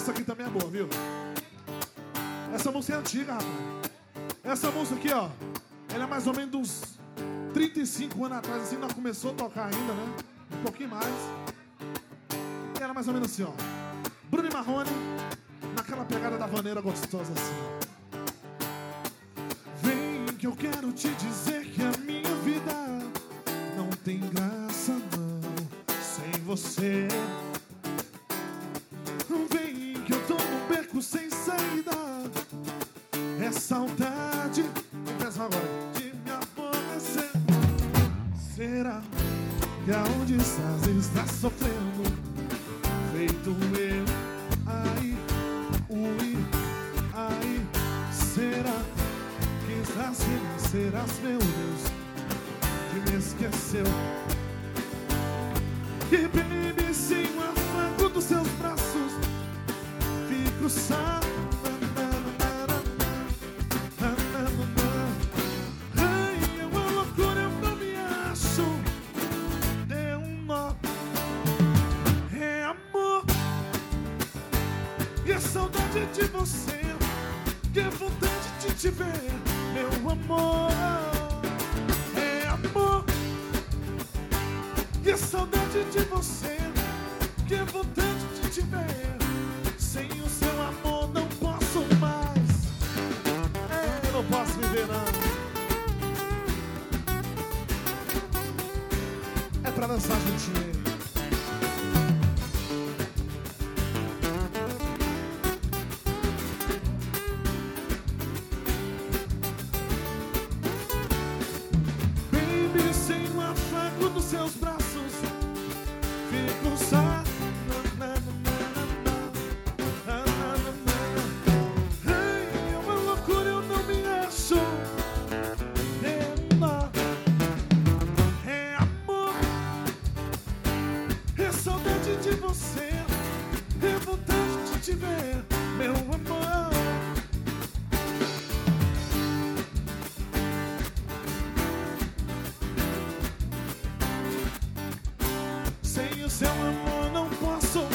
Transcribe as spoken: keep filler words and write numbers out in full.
Essa aqui também é boa, viu? Essa música é antiga, rapaz. Essa música aqui, ó, ela é mais ou menos uns trinta e cinco anos atrás, assim, nós começou a tocar ainda, né? Um pouquinho mais. E era mais ou menos assim, ó. Bruno e Marrone, naquela pegada da vaneira gostosa, assim. Vem que eu quero te dizer que a minha vida não tem graça, não, sem você. Vem que eu tô num beco sem saída. É saudade, começa agora, de me aborrecer. Será que aonde estás, está sofrendo? Feito eu, ai, ui, ai. Será que estás feliz? Serás, meu Deus, que me esqueceu? E baby, sem o afago dos seus braços, fico só. Saudade de você, que vontade de te ver, meu amor. É amor. Que saudade de você, que vontade de te ver. Sem o seu amor não posso mais. É, eu não posso viver não. É pra dançar juntinho. Seus braços, fico só. Ai, é uma loucura, eu não me acho. É amor, é saudade de você, é vontade de te ver, meu amor. Sem o seu amor não posso